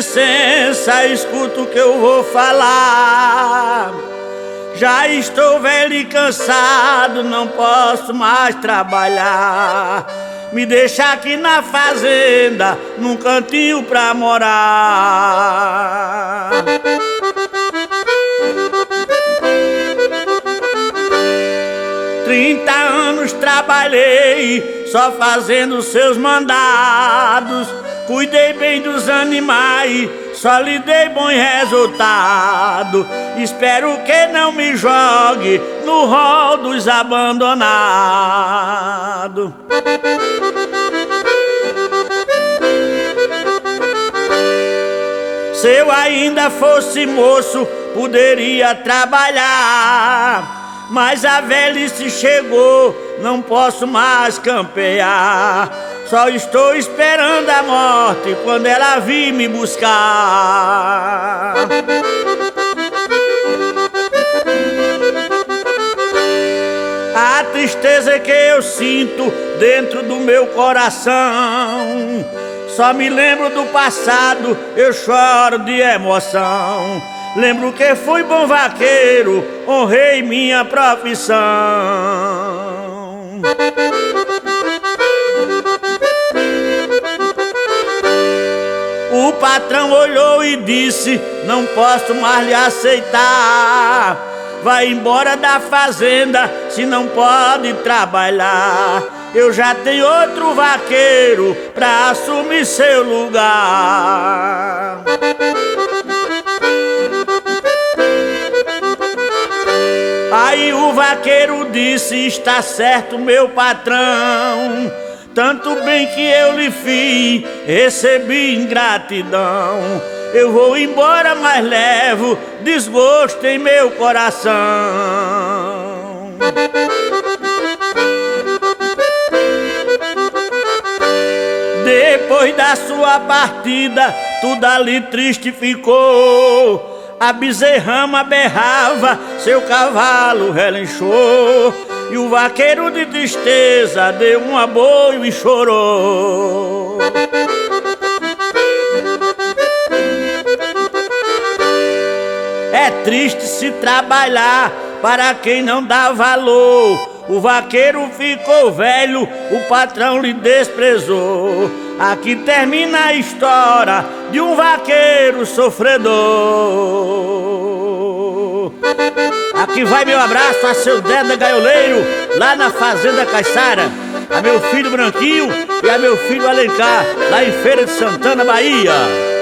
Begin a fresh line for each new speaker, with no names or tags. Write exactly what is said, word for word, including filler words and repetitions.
licença, escuta o que eu vou falar. Já estou velho e cansado, não posso mais trabalhar. Me deixa aqui na fazenda, num cantinho pra morar. Trinta anos trabalhei, só fazendo seus mandados. Cuidei bem dos animais, só lhe dei bom resultado. Espero que não me jogue no rol dos abandonados. Se eu ainda fosse moço, poderia trabalhar. Mas a velhice chegou, não posso mais campear. Só estou esperando a morte quando ela vir me buscar. A tristeza que eu sinto dentro do meu coração, só me lembro do passado, eu choro de emoção. Lembro que fui bom vaqueiro, honrei minha profissão. O patrão olhou e disse: não posso mais lhe aceitar. Vai embora da fazenda se não pode trabalhar. Eu já tenho outro vaqueiro pra assumir seu lugar. Aí o vaqueiro disse: está certo, meu patrão. Tanto bem que eu lhe fiz, recebi ingratidão. Eu vou embora, mas levo desgosto em meu coração. Depois da sua partida, tudo ali triste ficou. A bezerrama berrava, seu cavalo relinchou. E o vaqueiro de tristeza deu um aboio e chorou. É triste se trabalhar para quem não dá valor. O vaqueiro ficou velho, o patrão lhe desprezou. Aqui termina a história de um vaqueiro sofredor. Aqui vai meu abraço a seu Deda Gaioleiro, lá na Fazenda Caiçara. A meu filho Branquinho e a meu filho Alencar, lá em Feira de Santana, Bahia.